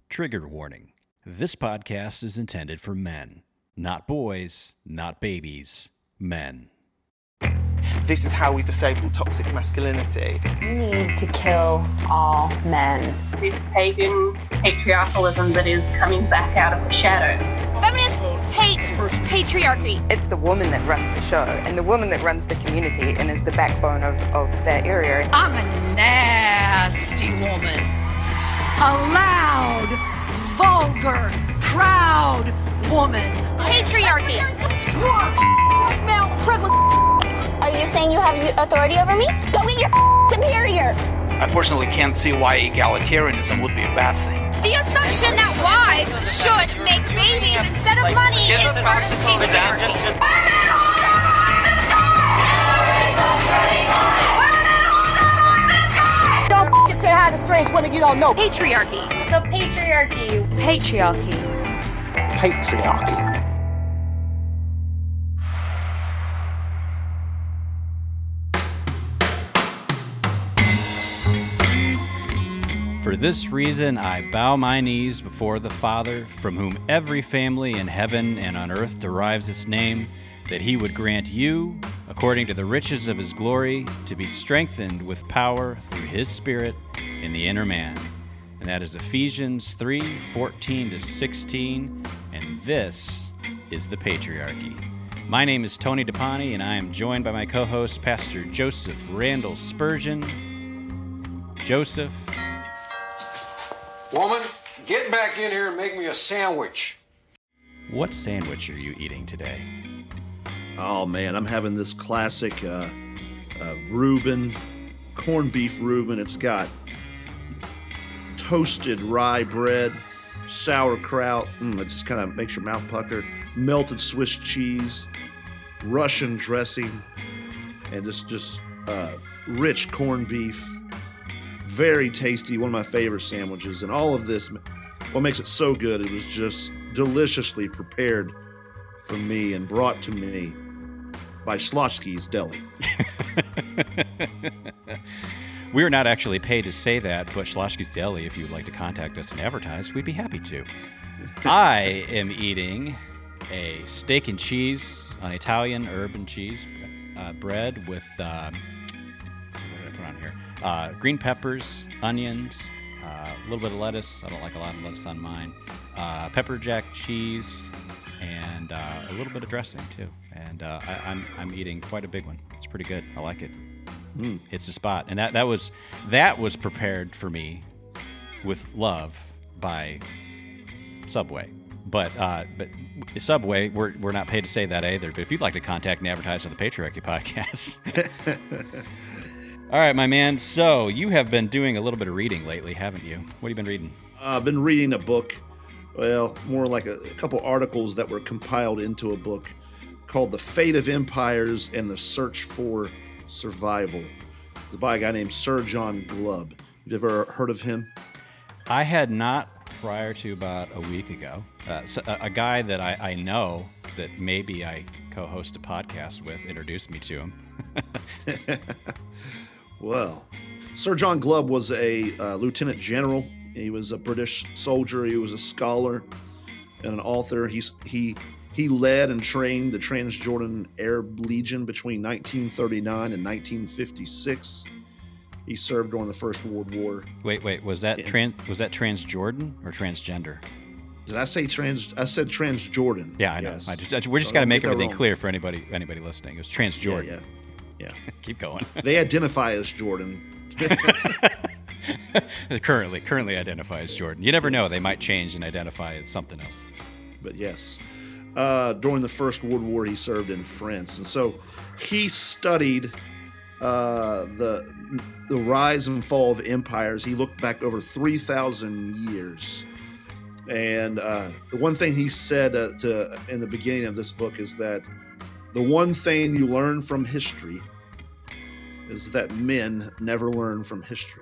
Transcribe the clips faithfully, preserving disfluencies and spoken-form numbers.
Trigger warning. This podcast is intended for men. Not boys, not babies, men. This is how we disable toxic masculinity. We need to kill all men. This pagan patriarchalism that is coming back out of the shadows. Feminists hate patriarchy. It's the woman that runs the show, and the woman that runs the community and is the backbone of, of that area. I'm a nasty woman. A loud, vulgar, proud woman. Patriarchy. You are male privilege. Are you saying you have authority over me? Go get your superior. I personally can't see why egalitarianism would be a bad thing. The assumption that wives should make babies instead of money is part of the patriarchy. Don't f***ing say hi to strange women you don't know. Patriarchy. The patriarchy. Patriarchy. Patriarchy. For this reason I bow my knees before the Father, from whom every family in heaven and on earth derives its name, that he would grant you, according to the riches of his glory, to be strengthened with power through his Spirit in the inner man. And that is Ephesians three, fourteen to sixteen, and this is the Patriarchy. My name is Tony DePani, and I am joined by my co-host, Pastor Joseph Randall Spurgeon. Joseph. Woman, get back in here and make me a sandwich. What sandwich are you eating today? Oh man, I'm having this classic uh, uh, Reuben, corned beef Reuben. It's got toasted rye bread, sauerkraut, mm, it just kind of makes your mouth pucker, melted Swiss cheese, Russian dressing, and just, just uh, rich corned beef. Very tasty, one of my favorite sandwiches. And all of this, what makes it so good, it was just deliciously prepared for me and brought to me by Schlotsky's Deli. We are not actually paid to say that, but Schlotsky's Deli, if you'd like to contact us and advertise, we'd be happy to. I am eating a steak and cheese on Italian urban cheese uh, bread with, uh, let's see, what did I put on here? Uh, green peppers, onions, uh, a little bit of lettuce. I don't like a lot of lettuce on mine. Uh, pepper jack cheese, and uh, a little bit of dressing too. And uh, I, I'm I'm eating quite a big one. It's pretty good. I like it. Mm. It's the spot. And that, that was that was prepared for me with love by Subway. But uh, but Subway, we're we're not paid to say that either. But if you'd like to contact and advertise on the Patriarchy Podcast. All right, my man. So you have been doing a little bit of reading lately, haven't you? What have you been reading? Uh, I've been reading a book, well, more like a, a couple articles that were compiled into a book called The Fate of Empires and the Search for Survival. It's by a guy named Sir John Glubb. You ever heard of him? I had not prior to about a week ago. Uh, so a, a guy that I, I know that maybe I co-host a podcast with introduced me to him. Well, Sir John Glubb was a uh, lieutenant general. He was a British soldier. He was a scholar and an author. He's, he he led and trained the Transjordan Arab Legion between nineteen thirty-nine and nineteen fifty-six. He served during the First World War. Wait, wait, was that trans was that Transjordan or transgender? Did I say trans? I said Transjordan. Yeah, I know. Yes. I just, I, we're just so got to make everything wrong. clear for anybody anybody listening. It was Transjordan. Yeah, yeah. Yeah. Keep going. They identify as Jordan. currently, currently identify as Jordan. You never know; they might change and identify as something else. But yes, uh, during the First World War, he served in France, and so he studied uh, the the rise and fall of empires. He looked back over three thousand years, and uh, the one thing he said uh, to in the beginning of this book is that the one thing you learn from history is that men never learn from history.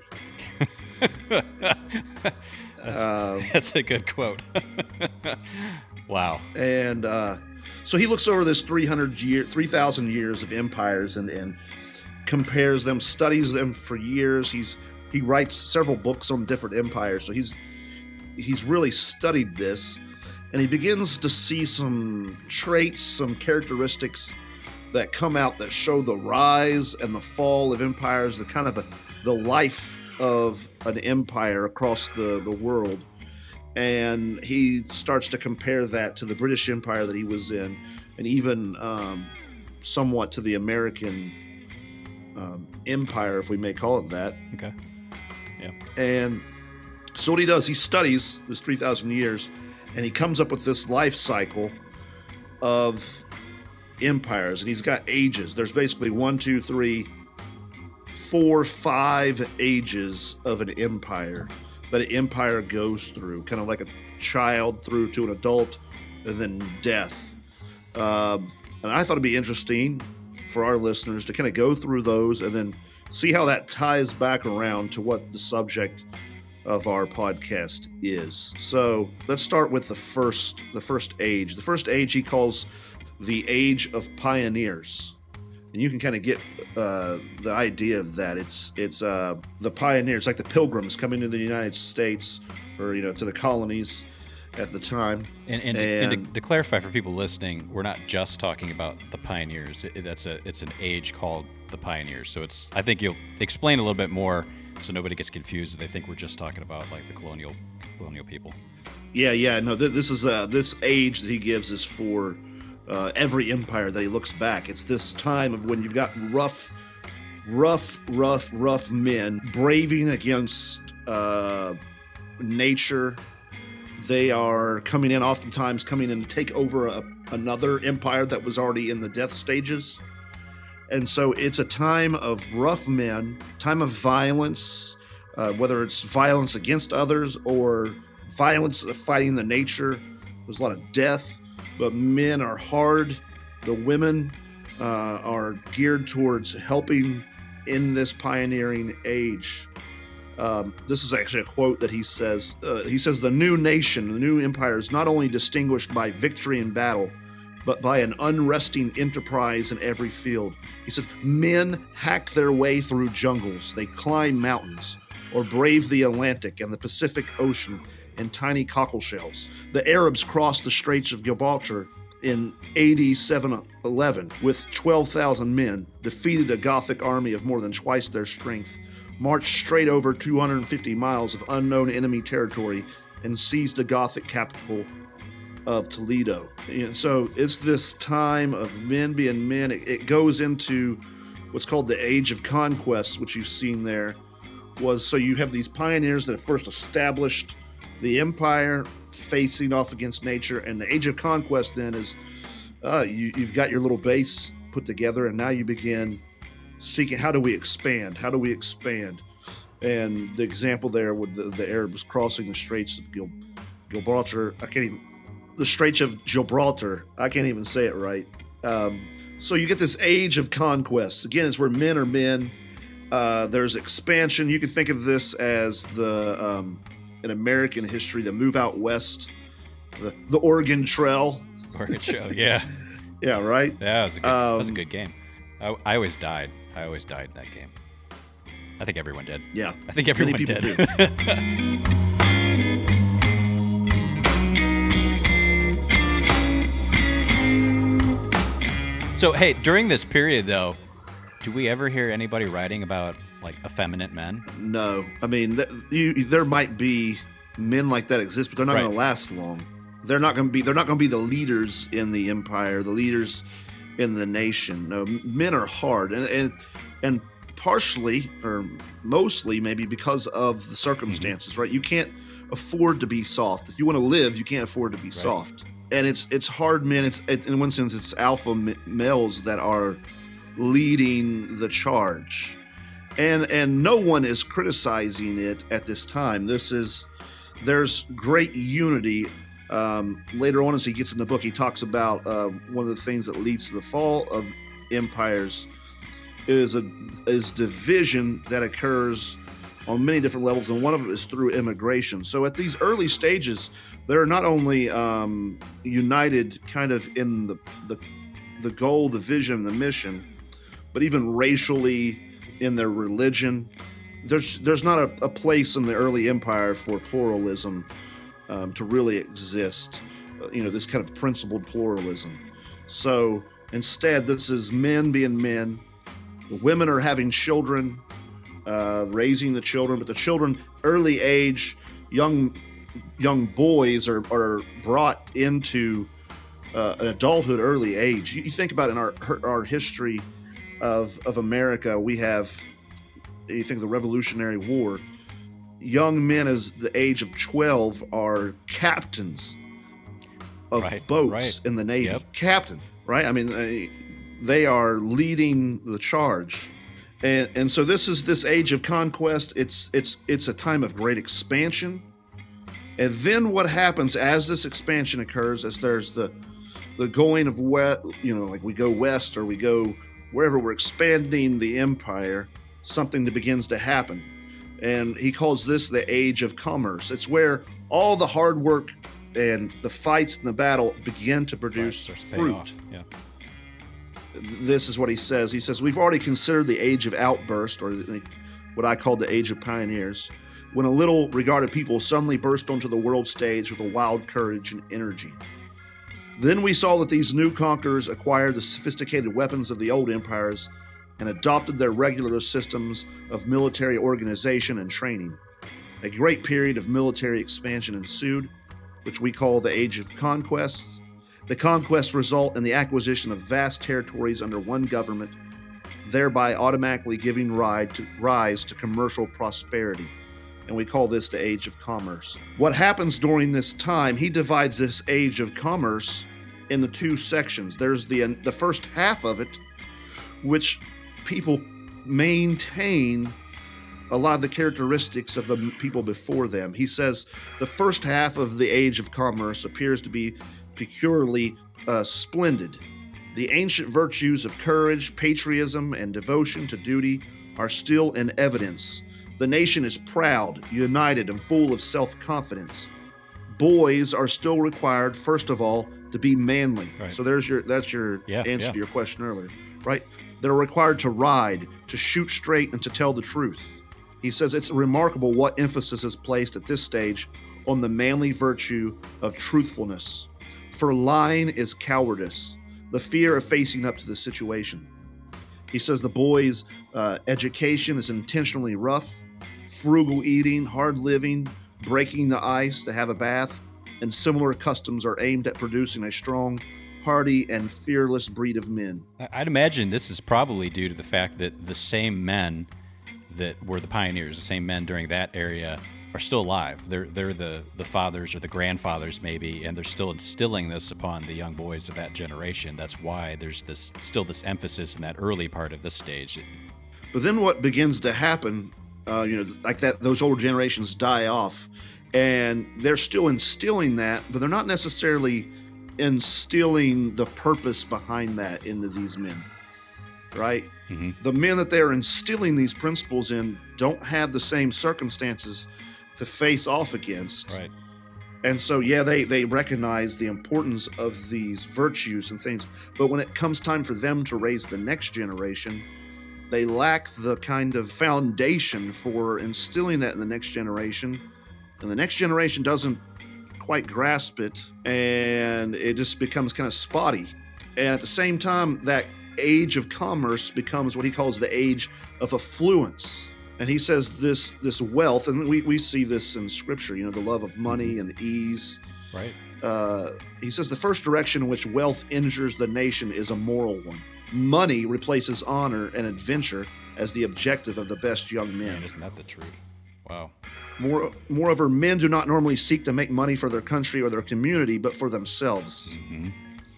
that's, uh, that's a good quote. Wow. And uh, so he looks over this three hundred year, three thousand years of empires and, and compares them, studies them for years. He's he writes several books on different empires. So he's he's really studied this, and he begins to see some traits, some characteristics that come out that show the rise and the fall of empires, the kind of a, the life of an empire across the, the world. And he starts to compare that to the British Empire that he was in, and even um, somewhat to the American um, empire, if we may call it that. Okay. Yeah. And so what he does, he studies this three thousand years, and he comes up with this life cycle of empires, and he's got ages. There's basically one, two, three, four, five ages of an empire that an empire goes through, kind of like a child through to an adult, and then death. Um, and I thought it'd be interesting for our listeners to kind of go through those and then see how that ties back around to what the subject of our podcast is. So let's start with the first, the first age. The first age he calls the Age of Pioneers. And you can kind of get uh, the idea of that. It's it's uh, the pioneers, like the Pilgrims coming to the United States, or you know, to the colonies at the time. And, and, and, and to, to clarify for people listening, we're not just talking about the pioneers. It, that's a it's an age called the pioneers. So it's I think you'll explain a little bit more so nobody gets confused. They think we're just talking about like the colonial colonial people. Yeah, yeah. No, th- this is uh, this age that he gives is for. Uh, every empire that he looks back. It's this time of when you've got rough, rough, rough, rough men braving against uh, nature. They are coming in, oftentimes coming in to take over a, another empire that was already in the death stages. And so it's a time of rough men, time of violence, uh, whether it's violence against others or violence of fighting the nature. There's a lot of death. But men are hard. The women uh, are geared towards helping in this pioneering age. Um, this is actually a quote that he says. Uh, he says, "The new nation, the new empire is not only distinguished by victory in battle, but by an unresting enterprise in every field." He said, "Men hack their way through jungles. They climb mountains or brave the Atlantic and the Pacific Ocean in tiny cockle shells. The Arabs crossed the Straits of Gibraltar in A D seven eleven with twelve thousand men, defeated a Gothic army of more than twice their strength, marched straight over two hundred fifty miles of unknown enemy territory, and seized the Gothic capital of Toledo." You know, so it's this time of men being men. It, it goes into what's called the Age of Conquest, which you've seen there. Was so you have these pioneers that have first established the empire facing off against nature, and the Age of Conquest then is uh, you, you've got your little base put together, and now you begin seeking, how do we expand? How do we expand? And the example there with the, the Arabs crossing the Straits of Gil, Gibraltar, I can't even, the Straits of Gibraltar, I can't even say it right. Um, so you get this Age of Conquest. Again, it's where men are men. Uh, there's expansion. You can think of this as the um, in American history, the move out west, the, the Oregon Trail. Oregon Trail, yeah. Yeah, right? Yeah, that was a good, um, that was a good game. I, I always died. I always died in that game. I think everyone did. Yeah. I think everyone Many people did. Do. So, hey, during this period, though, do we ever hear anybody writing about like effeminate men? No, I mean, th- you, there might be men like that exist, but they're not Right. going to last long. They're not going to be. They're not going to be the leaders in the empire, the leaders in the nation. No, men are hard, and and and partially or mostly maybe because of the circumstances. Mm-hmm. Right? You can't afford to be soft. If you want to live, you can't afford to be right. soft. And it's it's hard men. It's it, in one sense, it's alpha m- males that are leading the charge. And and no one is criticizing it at this time. This is, there's great unity. Um, later on, as he gets in the book, he talks about uh, one of the things that leads to the fall of empires is a is division that occurs on many different levels, and one of it is through immigration. So at these early stages, they're not only um, united kind of in the, the the goal, the vision, the mission, but even racially, in their religion. There's there's not a, a place in the early empire for pluralism um, to really exist. Uh, you know, this kind of principled pluralism. So instead, this is men being men. The women are having children, uh, raising the children, but the children, early age, young young boys are, are brought into uh, an adulthood early age. You, you think about in our our history of of America, we have, you think of the Revolutionary War, young men as the age of twelve are captains of right, boats right. in the Navy. Yep. Captain, right? I mean, they, they are leading the charge. And and so this is this age of conquest. It's it's it's a time of great expansion. And then what happens as this expansion occurs, as there's the the going of west, you know, like we go west or we go wherever, we're expanding the empire, something that begins to happen. And he calls this the age of commerce. It's where all the hard work and the fights and the battle begin to produce right, fruit. Yeah. This is what he says. He says, we've already considered the age of outburst, or what I call the age of pioneers, when a little regarded people suddenly burst onto the world stage with a wild courage and energy. Then we saw that these new conquerors acquired the sophisticated weapons of the old empires and adopted their regular systems of military organization and training. A great period of military expansion ensued, which we call the Age of Conquest. The conquests result in the acquisition of vast territories under one government, thereby automatically giving rise to, rise to commercial prosperity. And we call this the Age of Commerce. What happens during this time, he divides this Age of Commerce into two sections. There's the, the first half of it, which people maintain a lot of the characteristics of the people before them. He says the first half of the Age of Commerce appears to be peculiarly uh, splendid. The ancient virtues of courage, patriotism, and devotion to duty are still in evidence. The nation is proud, united, and full of self-confidence. Boys are still required, first of all, to be manly. Right. So there's your that's your yeah, answer yeah. to your question earlier, right? They're required to ride, to shoot straight, and to tell the truth. He says it's remarkable what emphasis is placed at this stage on the manly virtue of truthfulness. For lying is cowardice, the fear of facing up to the situation. He says the boys' uh, education is intentionally rough. Frugal eating, hard living, breaking the ice to have a bath, and similar customs are aimed at producing a strong, hardy, and fearless breed of men. I'd imagine this is probably due to the fact that the same men that were the pioneers, the same men during that area, are still alive. They're they're the, the fathers or the grandfathers maybe, and they're still instilling this upon the young boys of that generation. That's why there's this still this emphasis in that early part of this stage. But then what begins to happen, uh, you know, like that, those older generations die off, and they're still instilling that, but they're not necessarily instilling the purpose behind that into these men, right? Mm-hmm. The men that they're instilling these principles in don't have the same circumstances to face off against. Right. And so, yeah, they, they recognize the importance of these virtues and things. But when it comes time for them to raise the next generation, they lack the kind of foundation for instilling that in the next generation. And the next generation doesn't quite grasp it, and it just becomes kind of spotty. And at the same time, that age of commerce becomes what he calls the age of affluence. And he says this this wealth, and we, we see this in scripture, you know, the love of money and ease. Right. Uh, he says the first direction in which wealth injures the nation is a moral one. Money replaces honor and adventure as the objective of the best young men. Man, isn't that the truth? Wow. More, moreover, men do not normally seek to make money for their country or their community, but for themselves. Mm-hmm.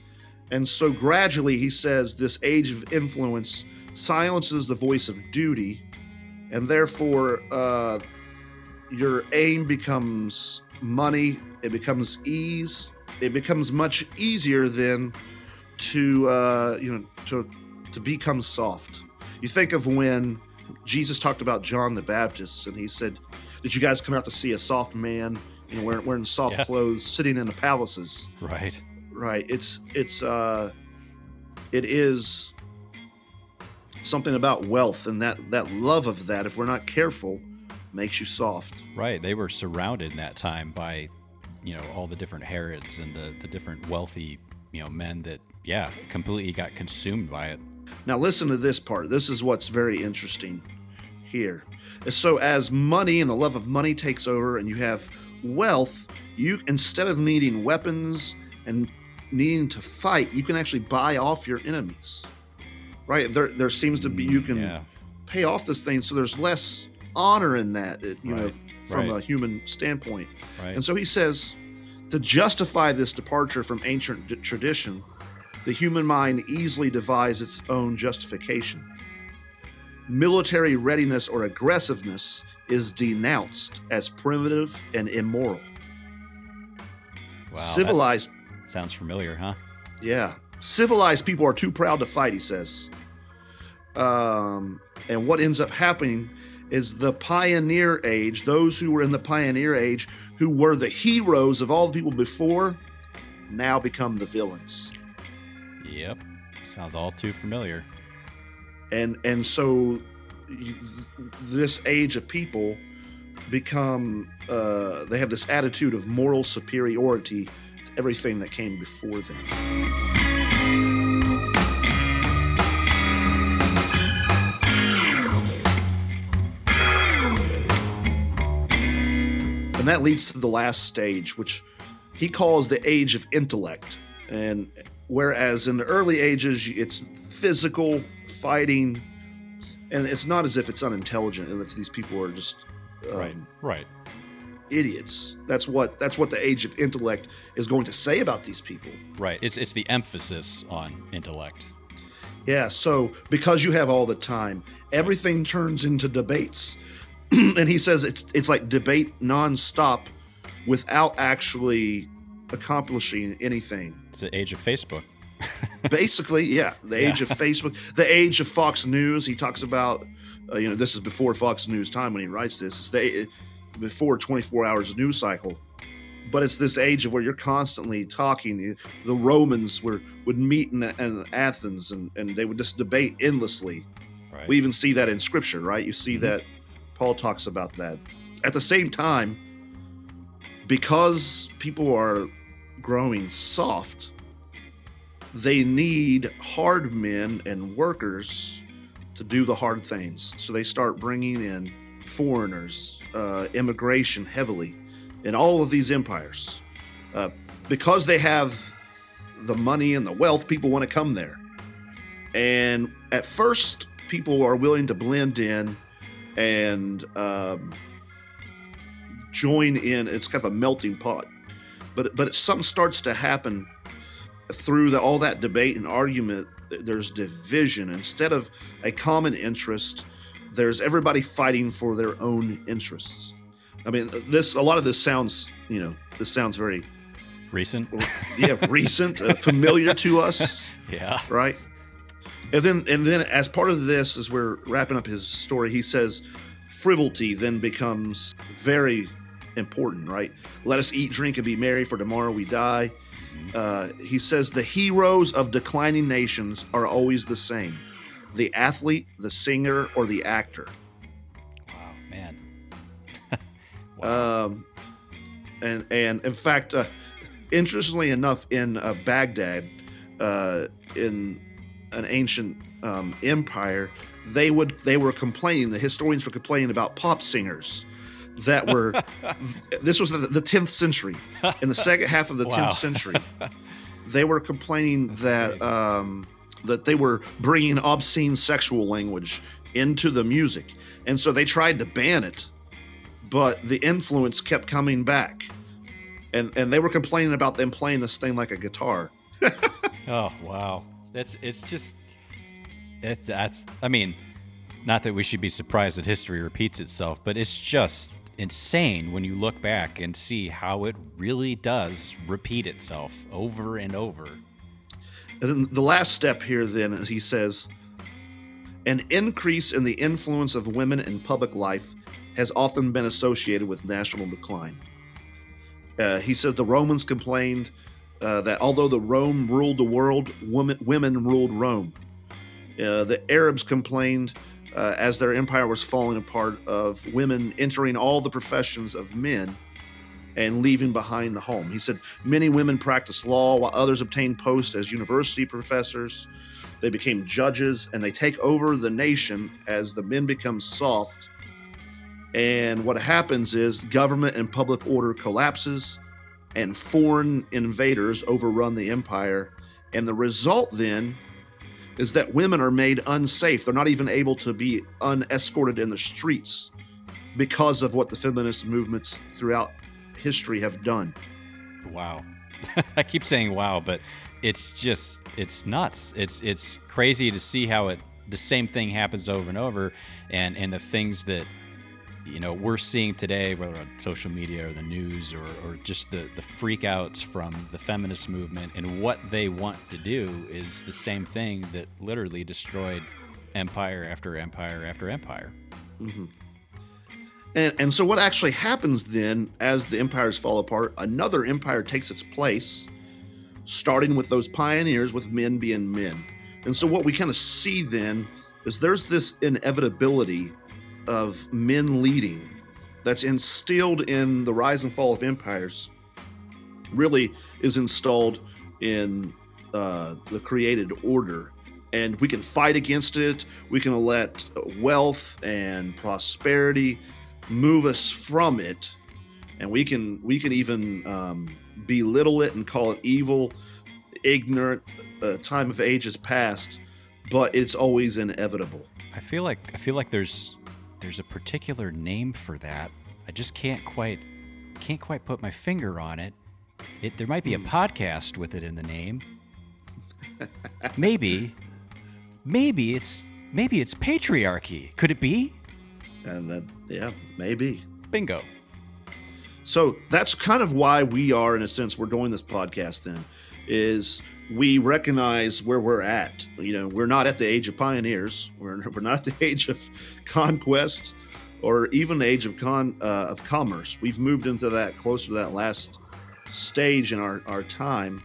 And so gradually, he says, this age of influence silences the voice of duty, and therefore uh, your aim becomes money, it becomes ease, it becomes much easier then to, uh, you know, to, to become soft. You think of when Jesus talked about John the Baptist, and he said, did you guys come out to see a soft man, you know, wearing, wearing soft yeah. clothes, sitting in the palaces? Right. Right. It's it's uh, it is something about wealth, and that that love of that, if we're not careful, makes you soft. Right. They were surrounded in that time by you know, all the different Herods and the, the different wealthy, you know, men that, yeah, completely got consumed by it. Now listen to this part. This is what's very interesting here. So as money and the love of money takes over and you have wealth, you, instead of needing weapons and needing to fight, you can actually buy off your enemies, right? There, there seems to be, you can Yeah. pay off this thing. So there's less honor in that, you know, Right, from right. a human standpoint. Right. And so he says, to justify this departure from ancient d- tradition, the human mind easily devises its own justification. Military readiness or aggressiveness is denounced as primitive and immoral. Wow, Civilized, that sounds familiar, huh? yeah, civilized people are too proud to fight, he says. Um, and what ends up happening is the pioneer age, those who were in the pioneer age, who were the heroes of all the people before, now become the villains. Yep. Sounds all too familiar. And and so y- this age of people become, uh, they have this attitude of moral superiority to everything that came before them. And that leads to the last stage, which he calls the age of intellect. And whereas in the early ages, it's physical fighting, and it's not as if it's unintelligent and if these people are just um, Right. Right. idiots. That's what that's what the age of intellect is going to say about these people. Right. It's it's the emphasis on intellect. Yeah, so because you have all the time, everything turns into debates. And he says it's it's like debate nonstop without actually accomplishing anything. It's the age of Facebook. Basically, yeah, the age Yeah. of Facebook, the age of Fox News. He talks about, uh, you know, this is before Fox News time when he writes this. It's the, before twenty-four hours news cycle. But it's this age of where you're constantly talking. The Romans were would meet in, in Athens and, and they would just debate endlessly. Right. We even see that in Scripture, right? You see Mhm. that Paul talks about that. At the same time, because people are growing soft, they need hard men and workers to do the hard things. So they start bringing in foreigners, uh, immigration heavily in all of these empires. Uh, because they have the money and the wealth, people want to come there. And at first, people are willing to blend in and um, join in. It's kind of a melting pot. But but something starts to happen through the, all that debate and argument. There's division. Instead of a common interest, there's everybody fighting for their own interests. I mean, this a lot of this sounds, you know, this sounds very Recent. yeah, recent, uh, familiar to us, Yeah. right? And then, and then, as part of this, as we're wrapping up his story, he says, frivolity then becomes very important, right? Let us eat, drink, and be merry, for tomorrow we die. Uh, he says the heroes of declining nations are always the same: the athlete, the singer, or the actor. Wow, man. Um, and and in fact, uh, interestingly enough, in uh, Baghdad, uh, in an ancient um, empire, they would they were complaining. The historians were complaining about pop singers that were. This was the, the tenth century. In the second half of the Wow. tenth century, they were complaining that um, that they were bringing obscene sexual language into the music, and so they tried to ban it, but the influence kept coming back, and and they were complaining about them playing this thing like a guitar. Oh, wow. That's it's just it's that's I mean, not that we should be surprised that history repeats itself, but it's just insane when you look back and see how it really does repeat itself over and over. And then the last step here then is he says, an increase in the influence of women in public life has often been associated with national decline. Uh, he says the Romans complained uh, that although the Rome ruled the world, women, women ruled Rome. Uh, the Arabs complained uh, as their empire was falling apart of women entering all the professions of men and leaving behind the home. He said many women practiced law while others obtained posts as university professors. They became judges, and they take over the nation as the men become soft. And what happens is government and public order collapses, and foreign invaders overrun the empire. And the result then is that women are made unsafe. They're not even able to be unescorted in the streets because of what the feminist movements throughout history have done. Wow. I keep saying wow, but it's just, it's nuts. It's it's crazy to see how it the same thing happens over and over, and, and the things that, you know, we're seeing today, whether on social media or the news or, or just the, the freak outs from the feminist movement, and what they want to do is the same thing that literally destroyed empire after empire after empire. Mm-hmm. And, and so what actually happens then, as the empires fall apart, another empire takes its place, starting with those pioneers, with men being men. And so what we kind of see then is there's this inevitability of men leading that's instilled in the rise and fall of empires, really is installed in uh, the created order. And we can fight against it. We can let wealth and prosperity move us from it, and we can we can even um, belittle it and call it evil, ignorant. Uh, time of age is past, but it's always inevitable. I feel like I feel like there's there's a particular name for that. I just can't quite can't quite put my finger on it. It there might be a podcast with it in the name. maybe, maybe it's maybe it's patriarchy. Could it be? And that, yeah, maybe. Bingo. So that's kind of why we are, in a sense, we're doing this podcast then, is we recognize where we're at. You know, we're not at the age of pioneers. We're, we're not at the age of conquest or even the age of con uh, of commerce. We've moved into that, closer to that last stage in our, our time.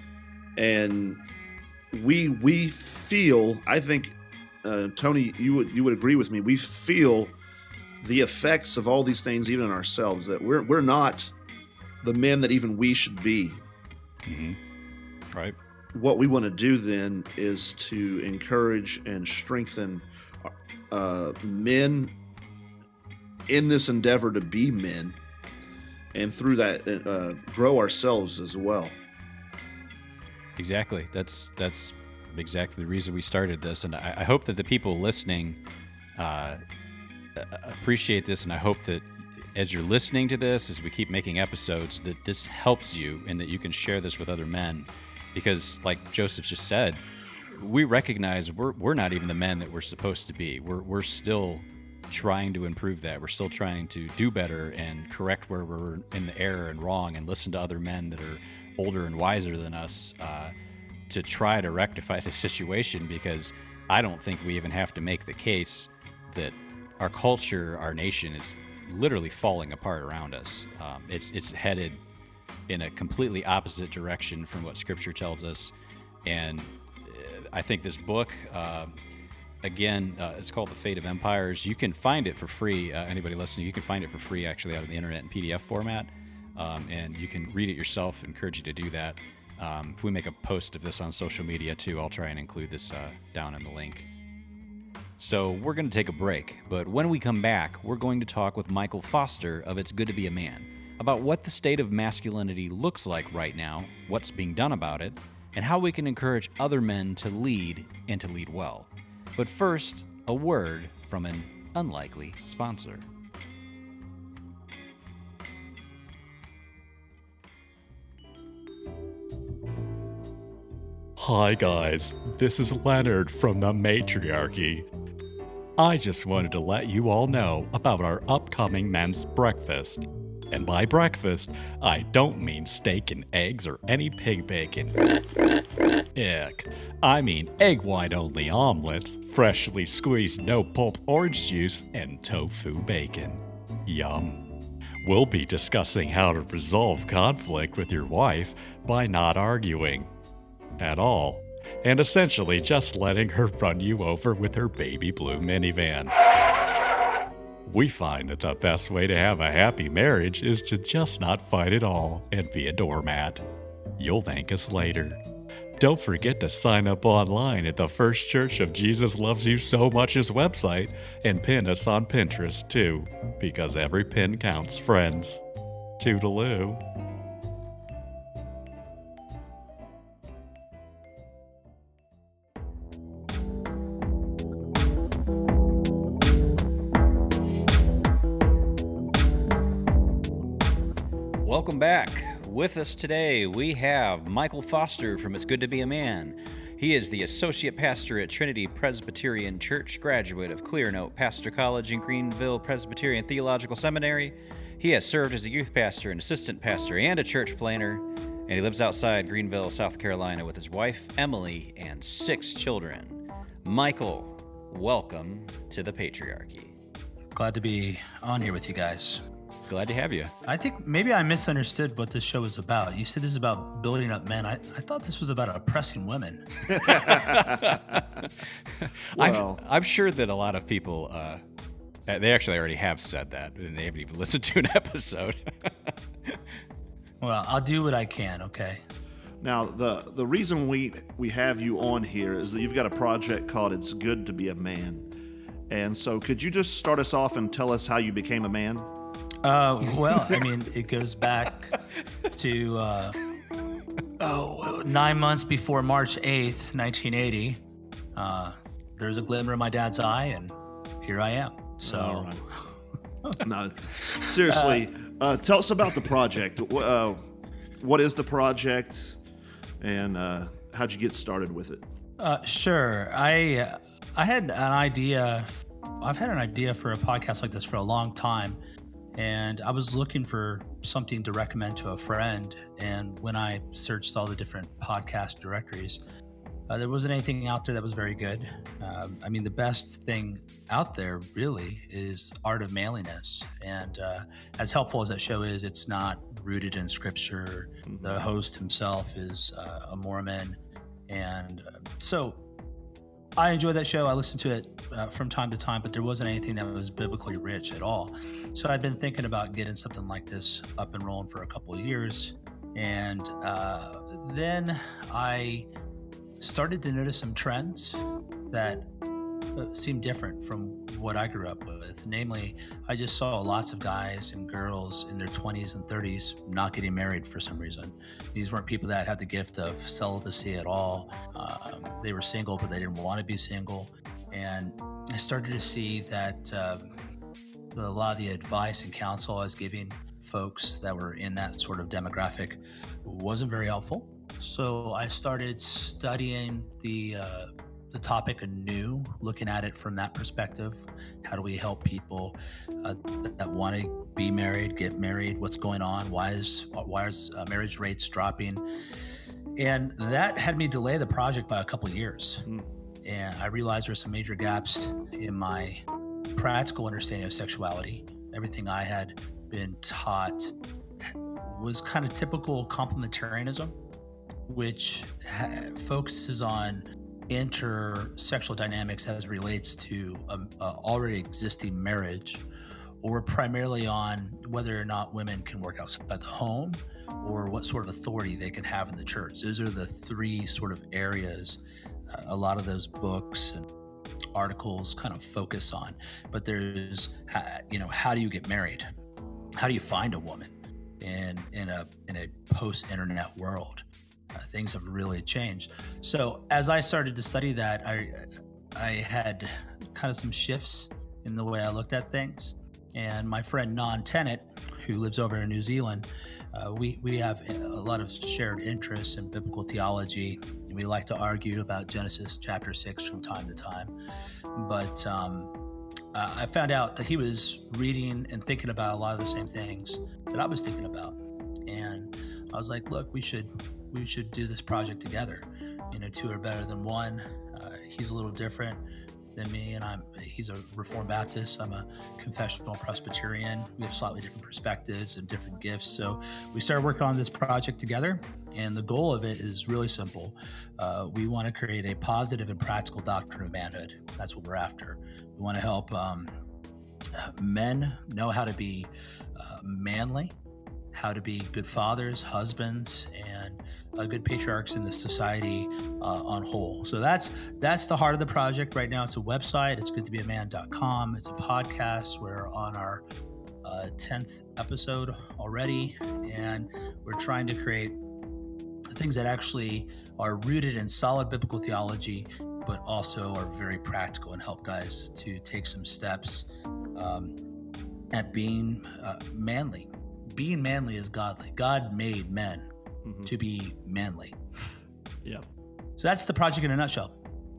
And we we feel, I think, uh, Tony, you would you would agree with me, we feel the effects of all these things even in ourselves, that we're we're not the men that even we should be. Mm-hmm. Right. What we want to do then is to encourage and strengthen uh, men in this endeavor to be men, and through that uh, grow ourselves as well. Exactly. That's that's exactly the reason we started this, and I, I hope that the people listening uh, appreciate this, and I hope that as you're listening to this, as we keep making episodes, that this helps you and that you can share this with other men. Because, like Joseph just said, we recognize we're we're not even the men that we're supposed to be. We're we're still trying to improve that. We're still trying to do better and correct where we're in the error and wrong, and listen to other men that are older and wiser than us uh, to try to rectify the situation. Because I don't think we even have to make the case that our culture, our nation, is literally falling apart around us. Um, it's it's headed in a completely opposite direction from what Scripture tells us. And I think this book, uh, again, uh, it's called The Fate of Empires. You can find it for free. Uh, anybody listening, you can find it for free actually out of the internet in P D F format. Um, and you can read it yourself. I encourage you to do that. Um, if we make a post of this on social media too, I'll try and include this uh, down in the link. So we're going to take a break, but when we come back, we're going to talk with Michael Foster of It's Good to Be a Man about what the state of masculinity looks like right now, what's being done about it, and how we can encourage other men to lead and to lead well. But first, a word from an unlikely sponsor. Hi guys, this is Leonard from the Matriarchy. I just wanted to let you all know about our upcoming men's breakfast. And by breakfast, I don't mean steak and eggs or any pig bacon. Ick. I mean egg white only omelets, freshly squeezed no pulp orange juice, and tofu bacon. Yum. We'll be discussing how to resolve conflict with your wife by not arguing at all, and essentially just letting her run you over with her baby blue minivan. We find that the best way to have a happy marriage is to just not fight at all and be a doormat. You'll thank us later. Don't forget to sign up online at the First Church of Jesus Loves You So Much's website and pin us on Pinterest too, because every pin counts, friends. Toodaloo. Welcome back. With us today, we have Michael Foster from It's Good to Be a Man. He is the Associate Pastor at Trinity Presbyterian Church, graduate of Clearnote Pastor College and Greenville Presbyterian Theological Seminary. He has served as a youth pastor, an assistant pastor, and a church planner, and he lives outside Greenville, South Carolina with his wife, Emily, and six children. Michael, welcome to the Patriarchy. Glad to be on here with you guys. Glad to have you. I think maybe I misunderstood what this show is about. You said this is about building up men. I, I thought this was about oppressing women. well, I'm, I'm sure that a lot of people, uh, they actually already have said that, and they haven't even listened to an episode. Well, I'll do what I can, okay? Now, the, the reason we, we have you on here is that you've got a project called It's Good to Be a Man. And so could you just start us off and tell us how you became a man? Uh, well, I mean, it goes back to uh, oh, nine months before March eighth, nineteen eighty. Uh, there's a glimmer in my dad's eye, and here I am. So, right. no, seriously, uh, tell us about the project. Uh, what is the project, and uh, how'd you get started with it? Uh, sure. I uh, I had an idea. I've had an idea for a podcast like this for a long time. And I was looking for something to recommend to a friend. And when I searched all the different podcast directories, uh, there wasn't anything out there that was very good. Um, I mean, the best thing out there really is Art of Manliness. And uh, as helpful as that show is, it's not rooted in scripture. The host himself is uh, a Mormon. And uh, so I enjoy that show. I listen to it uh, from time to time, but there wasn't anything that was biblically rich at all. So I'd been thinking about getting something like this up and rolling for a couple of years. And uh, then I started to notice some trends that uh, seemed different from what I grew up with. Namely, I just saw lots of guys and girls in their twenties and thirties not getting married for some reason. These weren't people that had the gift of celibacy at all. Um, they were single, but they didn't want to be single. And I started to see that uh, a lot of the advice and counsel I was giving folks that were in that sort of demographic wasn't very helpful. So I started studying the uh, the topic anew, looking at it from that perspective. How do we help people uh, that want to be married, get married? What's going on? Why is why is uh, marriage rates dropping? And that had me delay the project by a couple of years. Mm. And I realized there's some major gaps in my practical understanding of sexuality. Everything I had been taught was kind of typical complementarianism, which ha- focuses on intersexual dynamics as it relates to um, uh, already existing marriage, or primarily on whether or not women can work outside the home or what sort of authority they can have in the church. Those are the three sort of areas uh, a lot of those books and articles kind of focus on. But there's, you know, how do you get married? How do you find a woman in in a in a post-internet world? Uh, things have really changed. So as I started to study that, I I had kind of some shifts in the way I looked at things. And my friend Non Tennant, who lives over in New Zealand, uh, we, we have a lot of shared interests in biblical theology. And we like to argue about Genesis chapter six from time to time. But um, uh, I found out that he was reading and thinking about a lot of the same things that I was thinking about. And I was like, look, we should we should do this project together. You know, two are better than one. Uh, he's a little different than me, and I'm he's a Reformed Baptist. I'm a confessional Presbyterian. We have slightly different perspectives and different gifts. So we started working on this project together, and the goal of it is really simple. Uh, we want to create a positive and practical doctrine of manhood. That's what we're after. We want to help um, men know how to be uh, manly, how to be good fathers, husbands, and uh, good patriarchs in the society uh, on whole. So that's that's the heart of the project right now. It's a website. It's good to be a man dot com. It's a podcast. We're on our uh, tenth episode already, and we're trying to create things that actually are rooted in solid biblical theology, but also are very practical and help guys to take some steps um, at being uh, manly. Being manly is godly. God made men mm-hmm. to be manly. Yeah. So that's the project in a nutshell.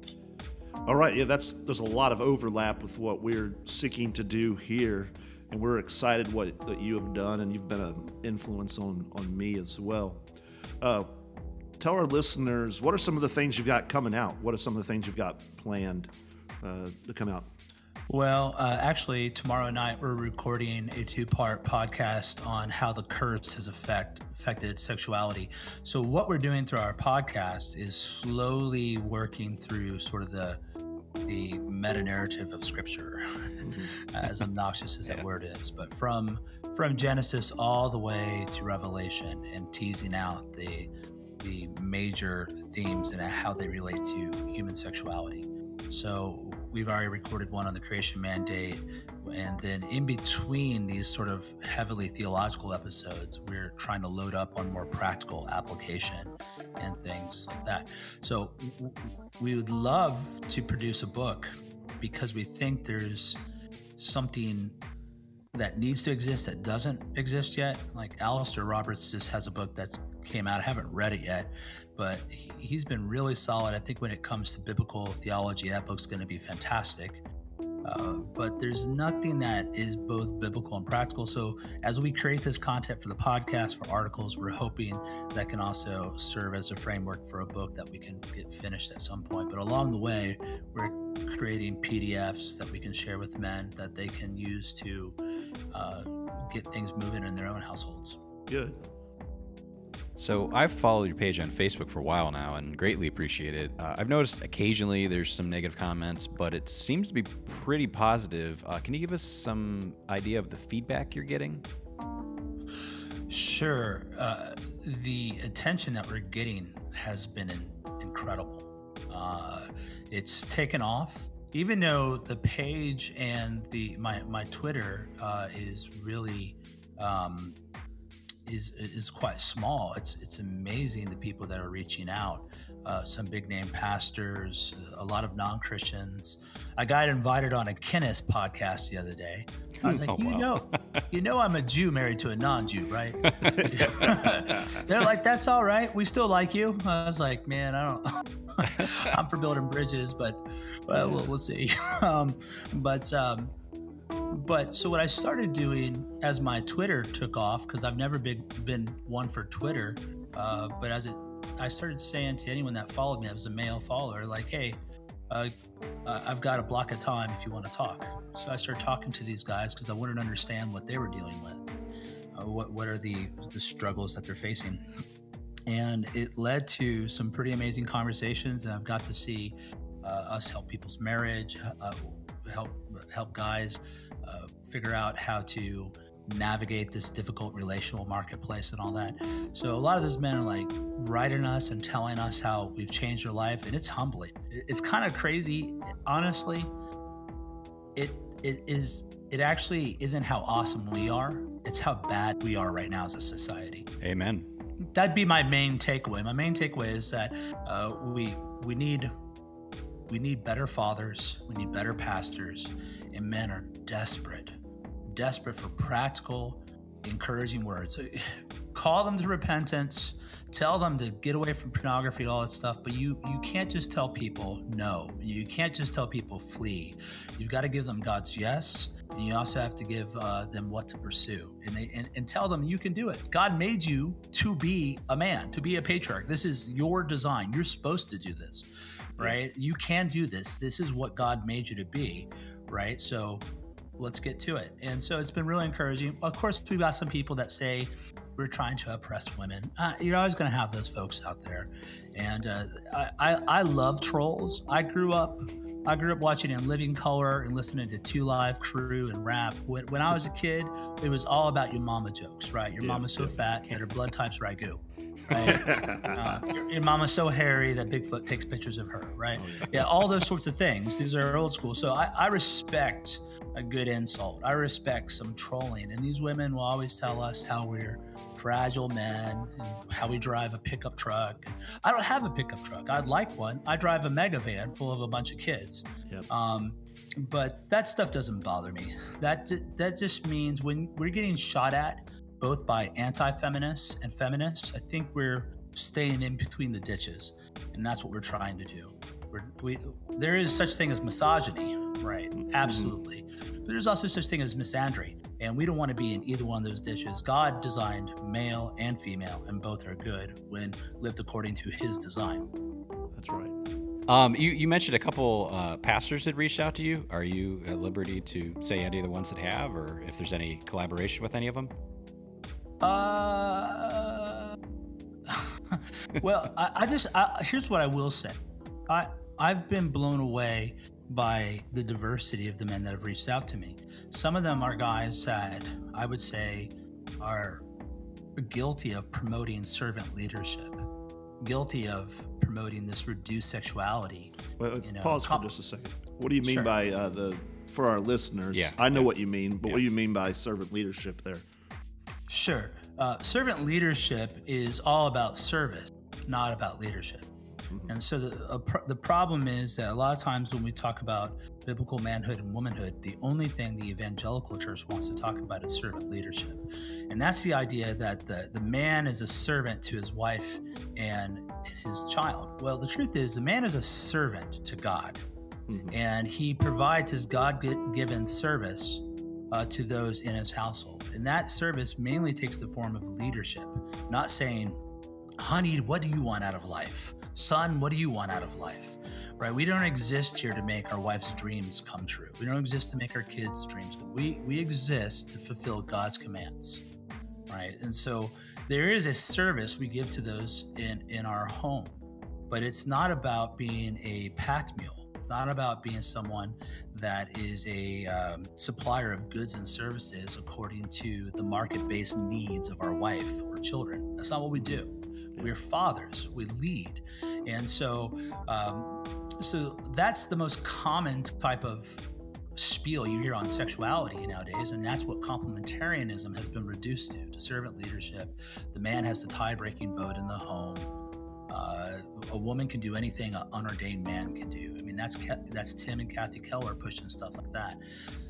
All right. Yeah, that's there's a lot of overlap with what we're seeking to do here, and we're excited what that you have done, and you've been an influence on on me as well. Uh, tell our listeners, what are some of the things you've got coming out? What are some of the things you've got planned uh, to come out? Well, uh, actually, tomorrow night we're recording a two-part podcast on how the curse has affect, affected sexuality. So what we're doing through our podcast is slowly working through sort of the the meta-narrative of Scripture, mm-hmm. as obnoxious as that yeah. word is. But from from Genesis all the way to Revelation, and teasing out the the major themes and how they relate to human sexuality. So we've already recorded one on the creation mandate, and then in between these sort of heavily theological episodes, we're trying to load up on more practical application and things like that. So we would love to produce a book because we think there's something that needs to exist that doesn't exist yet. Like Alistair Roberts just has a book that's came out. I haven't read it yet, but he, he's been really solid. I think when it comes to biblical theology, that book's going to be fantastic. Uh, but there's nothing that is both biblical and practical. So as we create this content for the podcast, for articles, we're hoping that can also serve as a framework for a book that we can get finished at some point. But along the way, we're creating P D Fs that we can share with men that they can use to uh, get things moving in their own households. Good. So I've followed your page on Facebook for a while now and greatly appreciate it. Uh, I've noticed occasionally there's some negative comments, but it seems to be pretty positive. Uh, can you give us some idea of the feedback you're getting? Sure. Uh, the attention that we're getting has been in, incredible. Uh, it's taken off. Even though the page and the my, my Twitter uh, is really... Um, is is quite small. It's it's amazing the people that are reaching out. Uh, some big name pastors, a lot of non-Christians. I got invited on a Kenneth podcast the other day. I was like, oh, you wow. know, you know, I'm a Jew married to a non-Jew, right? They're like, that's all right. We still like you. I was like, man, I don't. I'm for building bridges, but well, we'll, we'll see. um, but. Um, But so what I started doing as my Twitter took off, because I've never been been one for Twitter, uh, but as it, I started saying to anyone that followed me, I was a male follower, like, hey, uh, uh, I've got a block of time if you want to talk. So I started talking to these guys because I wanted to understand what they were dealing with, uh, what what are the the struggles that they're facing, and it led to some pretty amazing conversations. And I've got to see uh, us help people's marriage, uh, help help guys. Uh, figure out how to navigate this difficult relational marketplace and all that. So a lot of those men are like writing us and telling us how we've changed their life, and it's humbling. It's kind of crazy, honestly. It it is. It actually isn't how awesome we are. It's how bad we are right now as a society. Amen. That'd be my main takeaway. My main takeaway is that uh, we we need we need better fathers. We need better pastors. And men are desperate, desperate for practical, encouraging words. Call them to repentance, tell them to get away from pornography, all that stuff. But you you can't just tell people no. You can't just tell people flee. You've got to give them God's yes, and you also have to give uh, them what to pursue, and, they, and and tell them you can do it. God made you to be a man, to be a patriarch. This is your design. You're supposed to do this, right? You can do this. This is what God made you to be. Right. So let's get to it. And so it's been really encouraging. Of course, we've got some people that say we're trying to oppress women. Uh, you're always going to have those folks out there. And uh, I, I, I love trolls. I grew up I grew up watching In Living Color and listening to Two Live Crew and rap. When, when I was a kid, it was all about your mama jokes, right? Your Yeah, mama's so yeah. fat that her blood type's ragu. Right? uh, your, your mama's so hairy that Bigfoot takes pictures of her, right? Oh, yeah. yeah, all those sorts of things. These are old school. So I, I respect a good insult. I respect some trolling. And these women will always tell us how we're fragile men and how we drive a pickup truck. I don't have a pickup truck. I'd like one. I drive a mega van full of a bunch of kids. Yep. Um, but that stuff doesn't bother me. That that just means when we're getting shot at, both by anti-feminists and feminists, I think we're staying in between the ditches, and that's what we're trying to do. We're, we, there is such thing as misogyny, right? Absolutely. Mm-hmm. But there's also such thing as misandry, and we don't want to be in either one of those ditches. God designed male and female, and both are good when lived according to his design. That's right. Um, you, you mentioned a couple uh, pastors that reached out to you. Are you at liberty to say any of the ones that have, or if there's any collaboration with any of them? Uh, well, I, I just I, here's what I will say. I I've been blown away by the diversity of the men that have reached out to me. Some of them are guys that I would say are guilty of promoting servant leadership, guilty of promoting this reduced sexuality. Wait, you know, pause com- for just a second. What do you mean Sure. by uh, the? For our listeners, Yeah, I know yeah. what you mean, but Yeah. what do you mean by servant leadership there? Sure. Uh, servant leadership is all about service, not about leadership. Mm-hmm. And so the, uh, pr- the problem is that a lot of times when we talk about biblical manhood and womanhood, the only thing the evangelical church wants to talk about is servant leadership. And that's the idea that the, the man is a servant to his wife and his child. Well, the truth is the man is a servant to God. Mm-hmm. And he provides his God-given service uh, to those in his household. And that service mainly takes the form of leadership, not saying, honey, what do you want out of life? Son, what do you want out of life? Right? We don't exist here to make our wife's dreams come true. We don't exist to make our kids' dreams. We, we exist to fulfill God's commands. Right? And so there is a service we give to those in, in our home, but it's not about being a pack mule. It's not about being someone that is a um, supplier of goods and services according to the market-based needs of our wife or children. That's not what we do. We're fathers. We lead. And so, um, so that's the most common type of spiel you hear on sexuality nowadays, and that's what complementarianism has been reduced to, to servant leadership. The man has the tie-breaking vote in the home. Uh, a woman can do anything an unordained man can do. I mean, that's that's Tim and Kathy Keller pushing stuff like that.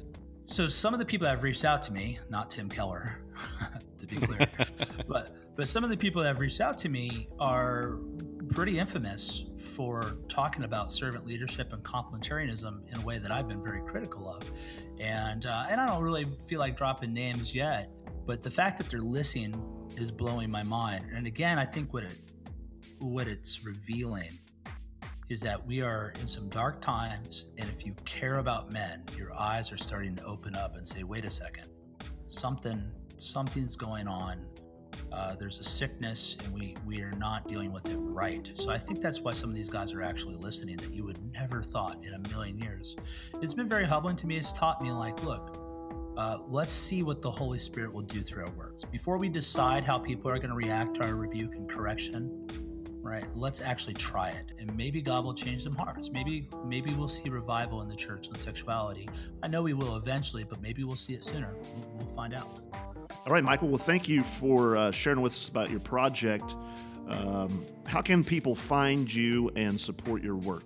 So some of the people that have reached out to me, not Tim Keller, to be clear, but but some of the people that have reached out to me are pretty infamous for talking about servant leadership and complementarianism in a way that I've been very critical of. And uh, and I don't really feel like dropping names yet, but the fact that they're listening is blowing my mind. And again, I think what it what it's revealing is that we are in some dark times, and if you care about men, your eyes are starting to open up and say, wait a second, something something's going on. Uh, there's a sickness, and we we are not dealing with it right. So I think that's why some of these guys are actually listening that you would never thought in a million years. It's been very humbling to me. It's taught me, like, look, uh, let's see what the Holy Spirit will do through our words. Before we decide how people are going to react to our rebuke and correction, right, let's actually try it, and maybe God will change some hearts. Maybe maybe we'll see revival in the church on sexuality. I know we will eventually, but maybe we'll see it sooner. We'll, we'll find out. All right, Michael. Well, thank you for uh, sharing with us about your project. Um, how can people find you and support your work?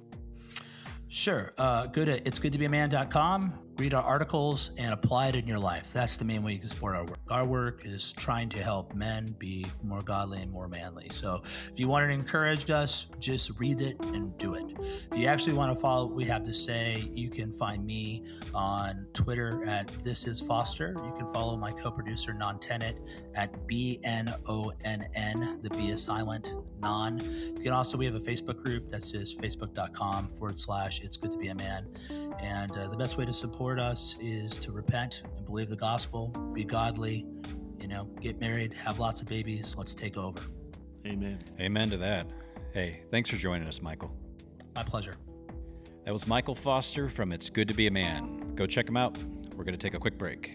Sure. Uh, go to its good to be a man dot com, read our articles, and apply it in your life. That's the main way you can support our work. Our work is trying to help men be more godly and more manly. So if you want to encourage us, just read it and do it. If you actually want to follow what we have to say, you can find me on Twitter at This Is Foster. You can follow my co-producer, Non Tenet, at B N O N N. The B is silent, non. You can also, we have a Facebook group that's just facebook.com forward slash It's Good to Be a Man. And uh, the best way to support us is to repent and believe the gospel, be godly, you know, get married, have lots of babies. Let's take over. Amen. Amen to that. Hey, thanks for joining us, Michael. My pleasure. That was Michael Foster from It's Good to Be a Man. Go check him out. We're going to take a quick break.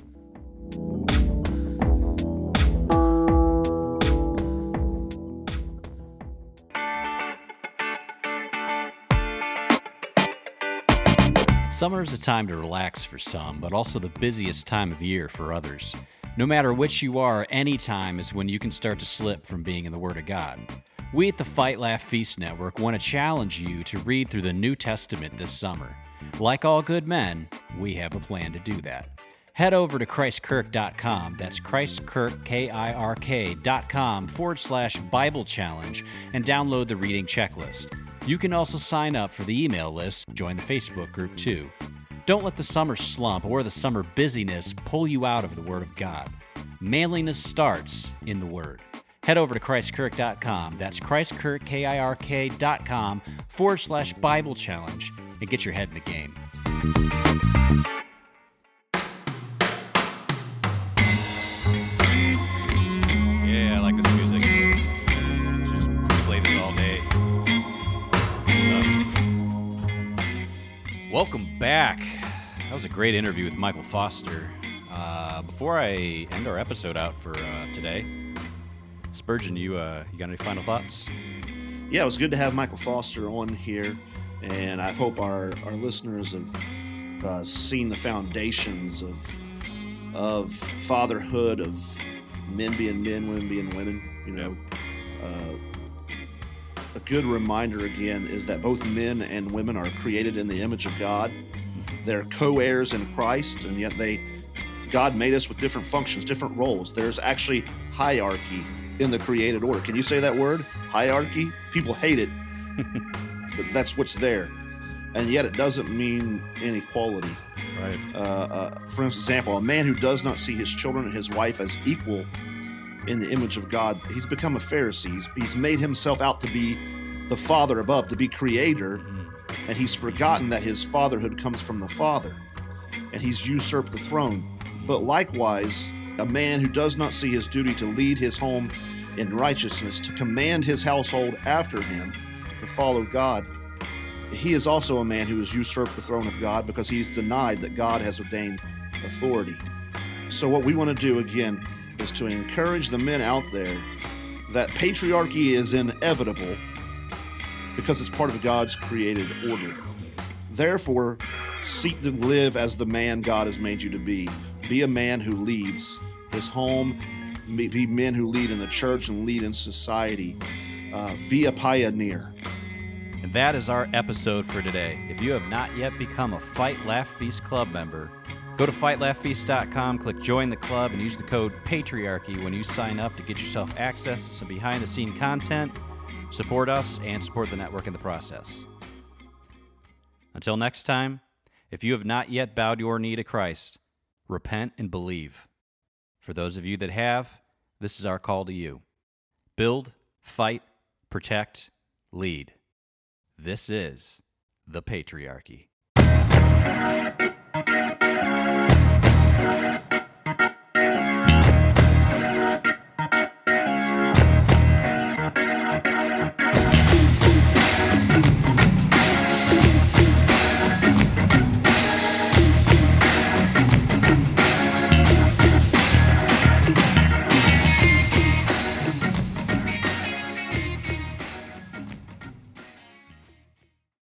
Summer is a time to relax for some, but also the busiest time of year for others. No matter which you are, any time is when you can start to slip from being in the Word of God. We at the Fight Laugh Feast Network want to challenge you to read through the New Testament this summer. Like all good men, we have a plan to do that. Head over to christkirk dot com, that's christkirk, K I R K dot com forward slash Bible Challenge, and download the reading checklist. You can also sign up for the email list, join the Facebook group too. Don't let the summer slump or the summer busyness pull you out of the Word of God. Manliness starts in the Word. Head over to christkirk dot com, that's christkirk, K I R K dot com forward slash Bible Challenge, and get your head in the game. Yeah, I like this music. Just play this all day. Good stuff. Welcome back. That was a great interview with Michael Foster. Uh, before I end our episode out for uh, today, Spurgeon, you uh, you got any final thoughts? Yeah, it was good to have Michael Foster on here, and I hope our, our listeners have uh, seen the foundations of of fatherhood, of men being men, women being women. You know, uh, a good reminder again is that both men and women are created in the image of God. They're co-heirs in Christ, and yet they God made us with different functions, different roles. There's actually hierarchy in the created order. Can you say that word? Hierarchy? People hate it, but that's what's there. And yet it doesn't mean inequality. Right. Uh, uh, for example, a man who does not see his children and his wife as equal in the image of God, he's become a Pharisee. He's, he's made himself out to be the Father above, to be creator, mm-hmm. and he's forgotten that his fatherhood comes from the Father, and he's usurped the throne. But likewise, a man who does not see his duty to lead his home in righteousness, to command his household after him, to follow God, he is also a man who has usurped the throne of God because he's denied that God has ordained authority. So what we want to do again is to encourage the men out there that patriarchy is inevitable because it's part of God's created order. Therefore, seek to live as the man God has made you to be. Be a man who leads his home. Be men who lead in the church and lead in society. Uh, be a pioneer. And that is our episode for today. If you have not yet become a Fight Laugh Feast Club member, go to fight laugh feast dot com, click join the club, and use the code PATRIARCHY when you sign up to get yourself access to some behind-the-scene content, support us, and support the network in the process. Until next time, if you have not yet bowed your knee to Christ, repent and believe. For those of you that have, this is our call to you. Build, fight, protect, lead. This is the Patriarchy.